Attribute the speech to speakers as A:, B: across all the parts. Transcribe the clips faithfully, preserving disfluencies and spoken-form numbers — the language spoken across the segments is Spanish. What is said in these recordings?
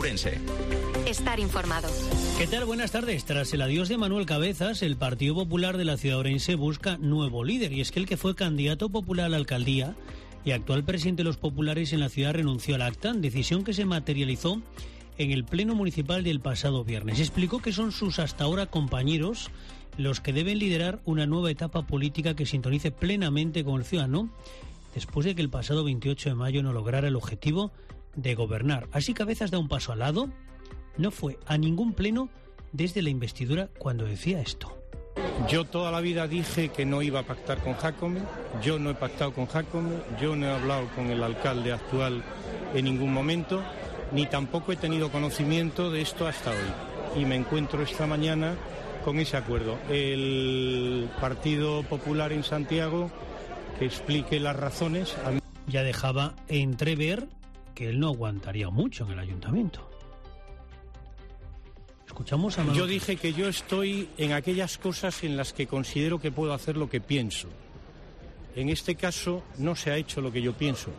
A: Ourense.
B: Estar informado.
C: ¿Qué tal? Buenas tardes. Tras el adiós de Manuel Cabezas, el Partido Popular de la ciudad de Ourense busca nuevo líder. Y es que el que fue candidato popular a la alcaldía y actual presidente de los populares en la ciudad renunció al acta, decisión que se materializó en el pleno municipal del pasado viernes. Explicó que son sus hasta ahora compañeros los que deben liderar una nueva etapa política que sintonice plenamente con el ciudadano, después de que el pasado veintiocho de mayo no lograra el objetivo de gobernar. Así Cabezas da un paso al lado. No fue a ningún pleno desde la investidura cuando decía esto.
D: Yo toda la vida dije que no iba a pactar con Jácome, yo no he pactado con Jácome, yo no he hablado con el alcalde actual en ningún momento, ni tampoco he tenido conocimiento de esto hasta hoy. Y me encuentro esta mañana con ese acuerdo. El Partido Popular en Santiago que explique las razones.
C: Ya dejaba entrever que él no aguantaría mucho en el ayuntamiento. Escuchamos a Manuel.
D: Yo dije que yo estoy en aquellas cosas en las que considero que puedo hacer lo que pienso. En este caso no se ha hecho lo que yo pienso.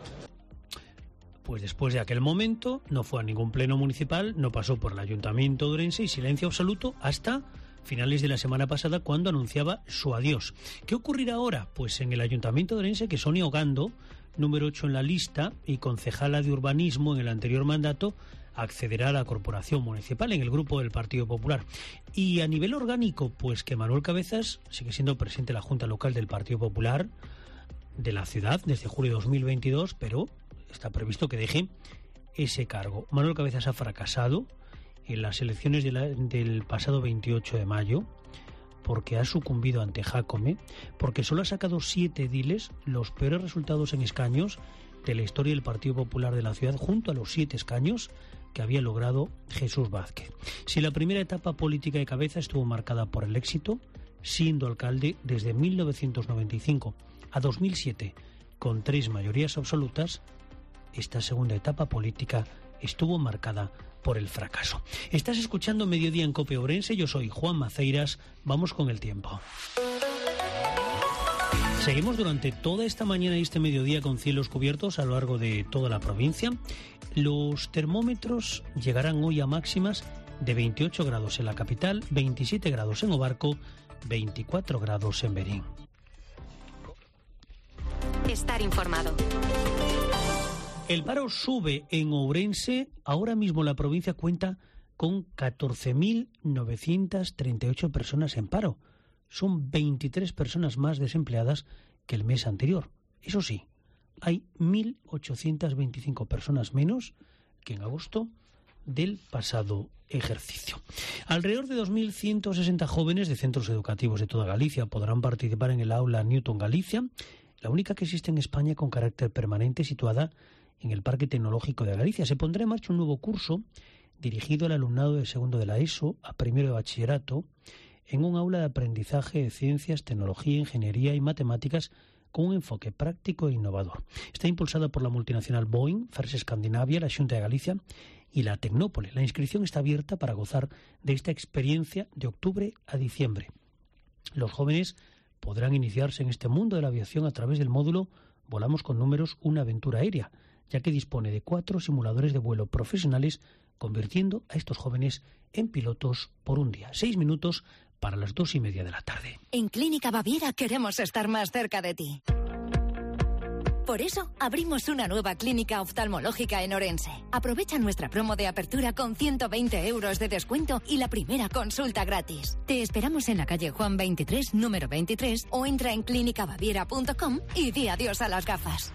C: Pues después de aquel momento no fue a ningún pleno municipal, no pasó por el ayuntamiento de Ourense y silencio absoluto hasta finales de la semana pasada cuando anunciaba su adiós. ¿Qué ocurrirá ahora? Pues en el ayuntamiento de Ourense que Sonia Ogando, número ocho en la lista y concejala de urbanismo en el anterior mandato, accederá a la corporación municipal en el grupo del Partido Popular. Y a nivel orgánico, pues que Manuel Cabezas sigue siendo presidente de la Junta Local del Partido Popular de la ciudad desde julio de dos mil veintidós, pero está previsto que deje ese cargo. Manuel Cabezas ha fracasado en las elecciones de la, del pasado veintiocho de mayo porque ha sucumbido ante Jácome, porque solo ha sacado siete ediles, los peores resultados en escaños de la historia del Partido Popular de la ciudad, junto a los siete escaños que había logrado Jesús Vázquez. Si la primera etapa política de Cabezas estuvo marcada por el éxito, siendo alcalde desde mil novecientos noventa y cinco a dos mil siete, con tres mayorías absolutas, esta segunda etapa política estuvo marcada por el fracaso. Estás escuchando Mediodía en COPE Ourense, yo soy Juan Maceiras, vamos con el tiempo. Seguimos durante toda esta mañana y este mediodía con cielos cubiertos a lo largo de toda la provincia. Los termómetros llegarán hoy a máximas de veintiocho grados en la capital, veintisiete grados en Obarco, veinticuatro grados en Berín.
B: Estar informado.
C: El paro sube en Ourense. Ahora mismo la provincia cuenta con catorce mil novecientas treinta y ocho personas en paro. Son veintitrés personas más desempleadas que el mes anterior. Eso sí, hay mil ochocientas veinticinco personas menos que en agosto del pasado ejercicio. Alrededor de dos mil ciento sesenta jóvenes de centros educativos de toda Galicia podrán participar en el aula Newton Galicia, la única que existe en España con carácter permanente, situada en el Parque Tecnológico de Galicia. Se pondrá en marcha un nuevo curso dirigido al alumnado de segundo de la ESO a primero de bachillerato, en un aula de aprendizaje de ciencias, tecnología, ingeniería y matemáticas con un enfoque práctico e innovador. Está impulsada por la multinacional Boeing, First Scandinavia, la Xunta de Galicia y la Tecnópole. La inscripción está abierta para gozar de esta experiencia de octubre a diciembre. Los jóvenes podrán iniciarse en este mundo de la aviación a través del módulo Volamos con números, una aventura aérea, ya que dispone de cuatro simuladores de vuelo profesionales, convirtiendo a estos jóvenes en pilotos por un día. Seis minutos para las dos y media de la tarde.
B: En Clínica Baviera queremos estar más cerca de ti. Por eso, abrimos una nueva clínica oftalmológica en Ourense. Aprovecha nuestra promo de apertura con ciento veinte euros de descuento y la primera consulta gratis. Te esperamos en la calle Juan veintitrés, número veintitrés, o entra en clínica baviera punto com y di adiós a las gafas.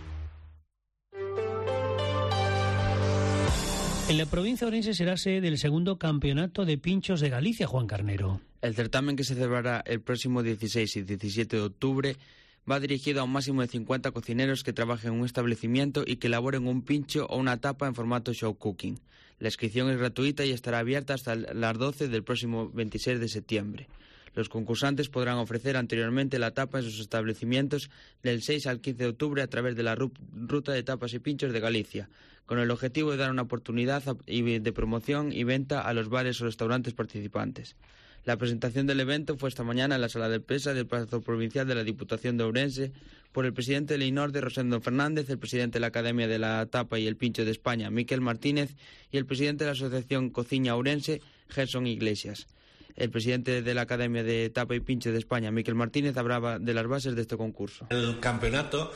C: En la provincia de Ourense será sede del segundo campeonato de pinchos de Galicia, Juan Carnero.
E: El certamen, que se celebrará el próximo dieciséis y diecisiete de octubre, va dirigido a un máximo de cincuenta cocineros que trabajen en un establecimiento y que elaboren un pincho o una tapa en formato show cooking. La inscripción es gratuita y estará abierta hasta las doce del próximo veintiséis de septiembre. Los concursantes podrán ofrecer anteriormente la tapa en sus establecimientos del seis al quince de octubre a través de la Ruta de Tapas y Pinchos de Galicia, con el objetivo de dar una oportunidad de promoción y venta a los bares o restaurantes participantes. La presentación del evento fue esta mañana en la sala de prensa del Palacio Provincial de la Diputación de Ourense por el presidente de Leinorde, Rosendo Fernández, el presidente de la Academia de la Tapa y el Pincho de España, Miquel Martínez, y el presidente de la Asociación Cociña Ourense, Gerson Iglesias. El presidente de la Academia de Tapa y Pincho de España, Miquel Martínez, hablaba de las bases de este concurso.
A: El campeonato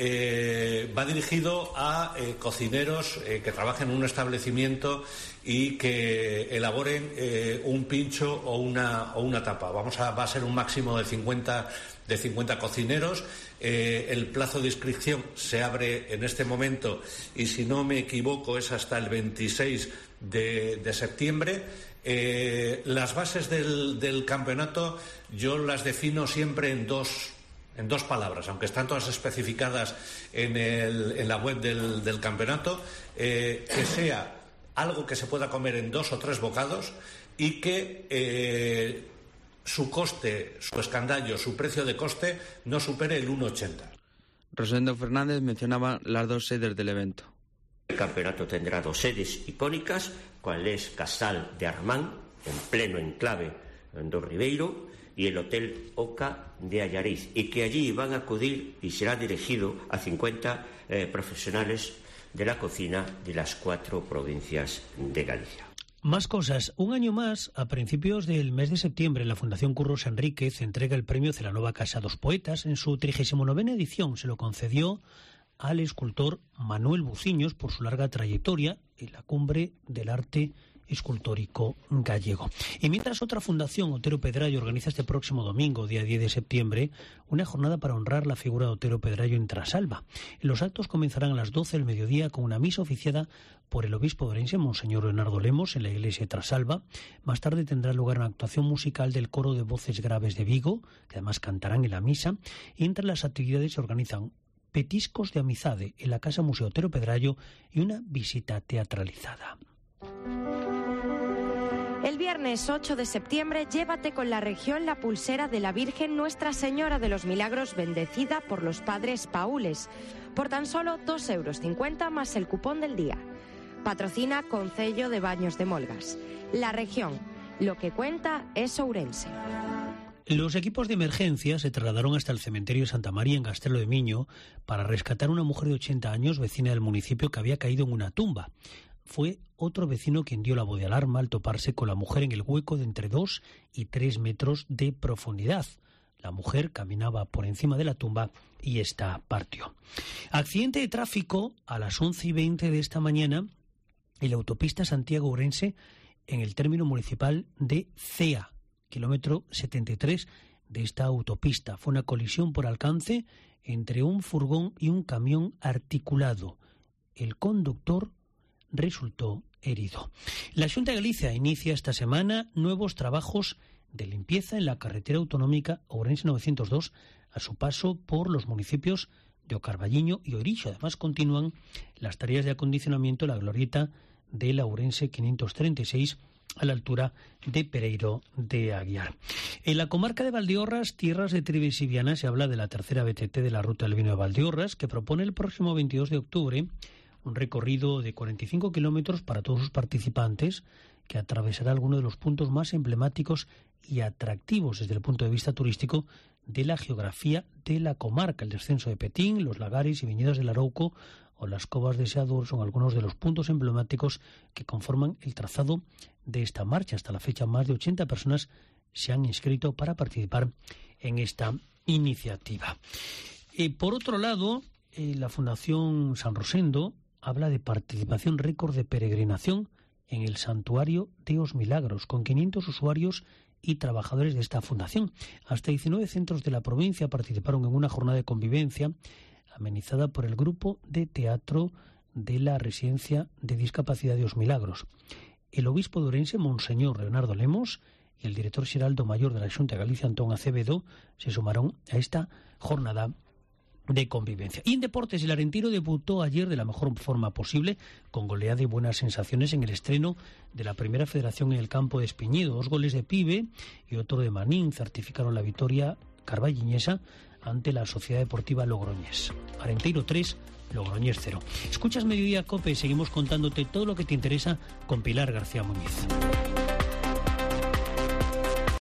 A: eh, va dirigido a eh, cocineros eh, que trabajen en un establecimiento y que elaboren eh, un pincho o una, o una tapa. Vamos a, va a ser un máximo de cincuenta, de cincuenta cocineros. Eh, el plazo de inscripción se abre en este momento y, si no me equivoco, es hasta el veintiséis de, de septiembre. Eh, las bases del, del campeonato yo las defino siempre en dos, en dos palabras, aunque están todas especificadas en, el, en la web del, del campeonato, eh, que sea algo que se pueda comer en dos o tres bocados y que eh, su coste, su escandallo, su precio de coste no supere el uno ochenta.
E: Rosendo Fernández mencionaba las dos sedes del evento.
F: El campeonato tendrá dos sedes icónicas, cual es Casal de Armán, en pleno enclave do Ribeiro, y el Hotel Oca de Allariz, y que allí van a acudir y será dirigido a cincuenta eh, profesionales de la cocina de las cuatro provincias de Galicia.
C: Más cosas. Un año más, a principios del mes de septiembre, la Fundación Curros Enríquez entrega el premio Celanova Casa dos Poetas. En su trigésima novena edición se lo concedió al escultor Manuel Buciños por su larga trayectoria en la cumbre del arte escultórico gallego. Y mientras otra fundación, Otero Pedrayo, organiza este próximo domingo, día diez de septiembre, una jornada para honrar la figura de Otero Pedrayo en Trasalba. Los actos comenzarán a las doce del mediodía con una misa oficiada por el obispo de Ourense, Monseñor Leonardo Lemos, en la iglesia de Trasalba. Más tarde tendrá lugar una actuación musical del coro de voces graves de Vigo, que además cantarán en la misa. Y entre las actividades se organizan petiscos de amizade en la Casa Museo Otero Pedrayo y una visita teatralizada.
G: El viernes ocho de septiembre, llévate con la región la pulsera de la Virgen Nuestra Señora de los Milagros, bendecida por los padres paules, por tan solo dos euros cincuenta más el cupón del día. Patrocina Concello de Baños de Molgas. La región, lo que cuenta es Ourense.
C: Los equipos de emergencia se trasladaron hasta el cementerio de Santa María en Castelo de Miño para rescatar a una mujer de ochenta años, vecina del municipio, que había caído en una tumba. Fue otro vecino quien dio la voz de alarma al toparse con la mujer en el hueco de entre dos y tres metros de profundidad. La mujer caminaba por encima de la tumba y ésta partió. Accidente de tráfico a las once y veinte de esta mañana en la autopista Santiago-Ourense, en el término municipal de Cea, kilómetro setenta y tres de esta autopista. Fue una colisión por alcance entre un furgón y un camión articulado. El conductor resultó herido. La Xunta de Galicia inicia esta semana nuevos trabajos de limpieza en la carretera autonómica Ourense novecientos dos a su paso por los municipios de O Carballiño y Orixo. Además, continúan las tareas de acondicionamiento de la glorieta de la Ourense quinientos treinta y seis a la altura de Pereiro de Aguiar. En la comarca de Valdeorras, tierras de Trives y Viana, se habla de la tercera B T T de la Ruta del Vino de Valdeorras, que propone el próximo veintidós de octubre un recorrido de cuarenta y cinco kilómetros para todos sus participantes, que atravesará algunos de los puntos más emblemáticos y atractivos desde el punto de vista turístico de la geografía de la comarca. El descenso de Petín, los lagares y viñedos del Arauco o las covas de Seador son algunos de los puntos emblemáticos que conforman el trazado de esta marcha. Hasta la fecha, más de ochenta personas se han inscrito para participar en esta iniciativa. Y por otro lado, eh, la Fundación San Rosendo habla de participación récord de peregrinación en el Santuario de os Milagros, con quinientos usuarios y trabajadores de esta fundación. Hasta diecinueve centros de la provincia participaron en una jornada de convivencia amenizada por el grupo de teatro de la Residencia de Discapacidad de os Milagros. El obispo de Ourense, Monseñor Leonardo Lemos, y el director xeraldo mayor de la Xunta de Galicia, Antón Acevedo, se sumaron a esta jornada de convivencia. Y en deportes, el Arentiro debutó ayer de la mejor forma posible, con goleada y buenas sensaciones en el estreno de la Primera Federación en el campo de Espiñedo. Dos goles de Pibe y otro de Manín certificaron la victoria carballiñesa ante la Sociedad Deportiva Logroñés. Arenteiro tres, Logroñés cero. Escuchas Mediodía COPE, seguimos contándote todo lo que te interesa con Pilar García Muñiz.